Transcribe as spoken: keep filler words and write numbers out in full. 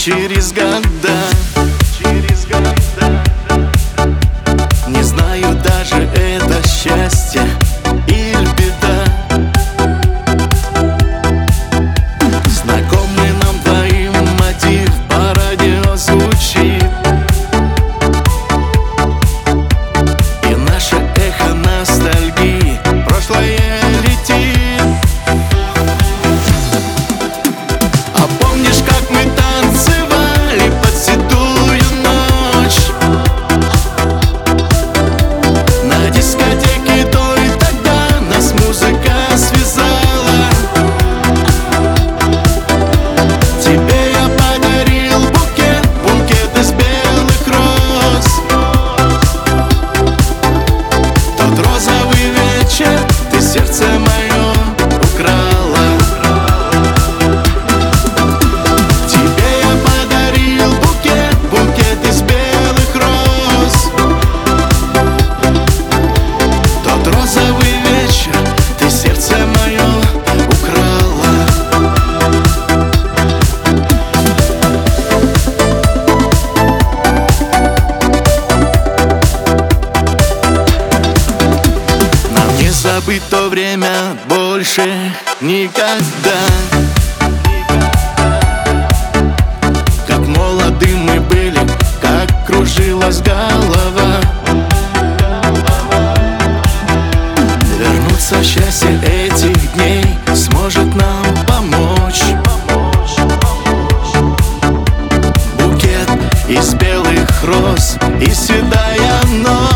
через года, через года. Не знаю даже, это счастье или беда. Знакомый нам двоим мотив по радио звучит, и наше эхо ностальгии прошлое летит. А помнишь, как мы танцевали под седую ночь на дискотеке той? Тогда нас музыка связала. Тебе я подарил букет, букет из белых роз. Тот розовый вечер ты сердце мое украла. Тебе я подарил букет, букет из белых роз. Тот розовый вечер ты сердце мое украла. Нам не забыть то время больше никогда. Как молоды мы были, как кружилась голова. Вернуться счастье этих дней сможет нам помочь букет из белых роз и седая ночь.